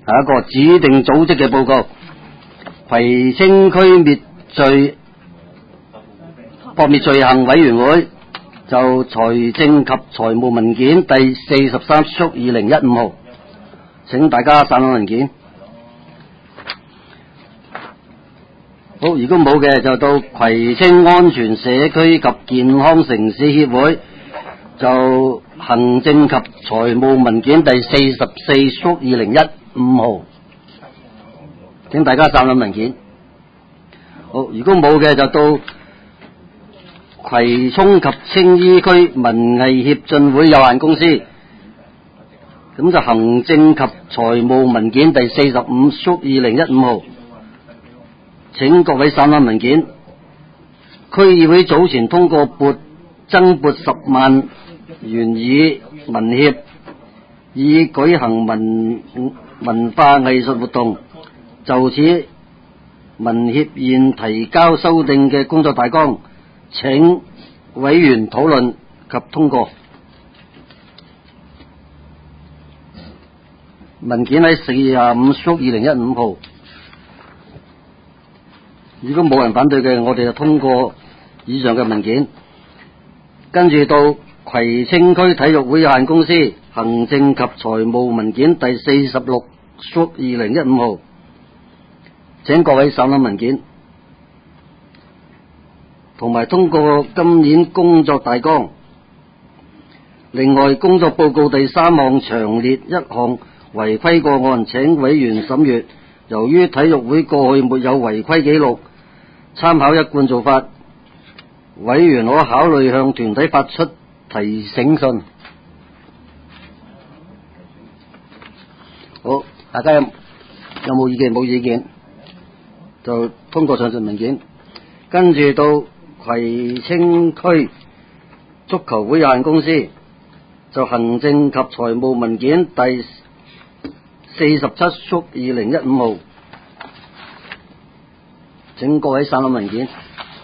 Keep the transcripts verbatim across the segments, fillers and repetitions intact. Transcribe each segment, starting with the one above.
係一個指定組織嘅報告。葵青區滅罪撲滅罪行委員會就財政及財務文件第四十三縮二零一五號，請大家散落文件。好，如果冇嘅就到葵青安全社區及健康城市協會就行政及財務文件第四十四縮二零一五號，請大家散落文件。好，如果冇嘅就到葵涌及青衣區文藝協進會有限公司，咁就行政及財務文件第四十五縮二零一五號，請各位散落文件。區議會早前通過撥增撥十萬元以文協以舉行文文化藝術活動，就此文協現提交修訂嘅工作大綱，請委員討論及通過。文件喺四十五縮二零一五號，如果冇人反對嘅，我哋就通過以上嘅文件。跟住到葵青區體育會有限公司行政及財務文件第四十六縮二零一五號，請各位散落文件，同埋通過今年工作大綱。另外，工作報告第三項詳列一項違規個案，請委員審閱。由於體育會過去沒有違規記錄，參考一貫做法，委員可考慮向團體發出提醒信。好，大家有有冇意見？冇意見就通過上述文件。跟住到葵青區足球會有限公司就行政及財務文件第四十七縮二零一五號，請各位散落文件。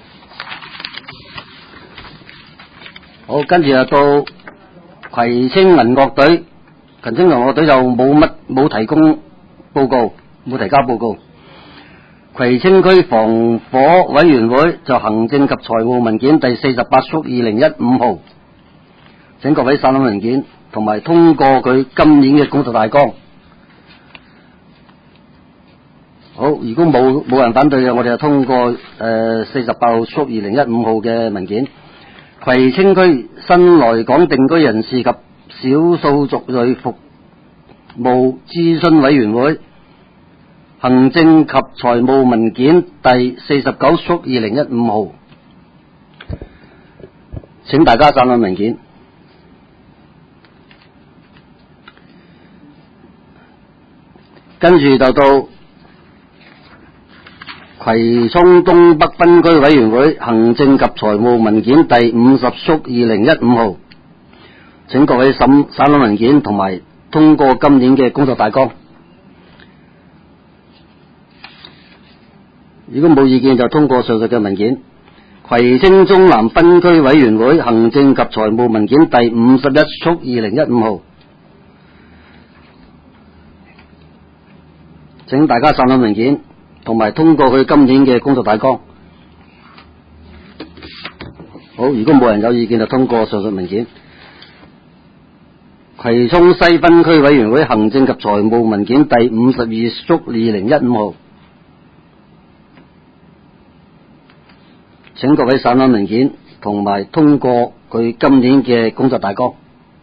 好，跟住就到葵青銀樂隊，葵青銀樂隊就冇乜冇提供報告，冇提交報告。葵青區防火委員會就行政及財務文件第四十八縮二零一五號，請各位散落文件，同埋通過佢今年嘅工作大綱。好，如果冇冇人反對嘅，我哋就通過誒四十八號縮二零一五號嘅文件。葵青區新來港定居人士及少數族裔服務諮詢委員會行政及財務文件第四十九縮二零一五號，請大家散落文件。跟住就到葵涌東北分區委員會行政及財務文件第五十縮二零一五號，請各位審散落文件，同埋通過今年嘅工作大綱。如果冇意見，就通過上述嘅文件。葵青中南分區委員會行政及財務文件第五十一縮二零一五號，請大家散落文件，同埋通過佢今年嘅工作大綱。好，如果冇人有意見，就通過上述文件。葵涌西分區委員會行政及財務文件第五十二縮二零一五號，請各位散落文件，同埋通過佢今年嘅工作大綱。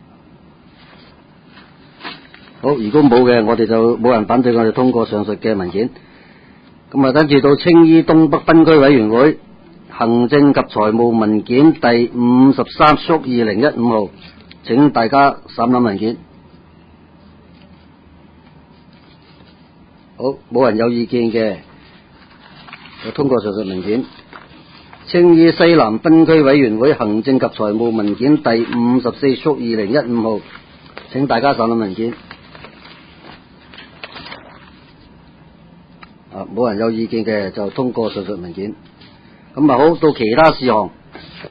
好，如果冇嘅，我哋就冇人反對，我哋通過上述嘅文件。咁啊，跟住到青衣東北分區委員會行政及財務文件第五十三縮二零一五號，請大家散落文件。好，冇人有意見嘅，就通過上述文件。青衣西南分區委員會行政及財務文件第五十四縮二零一五號，請大家散落文件。啊，冇人有意見嘅，就通過上述文件。咁啊，好，到其他事項。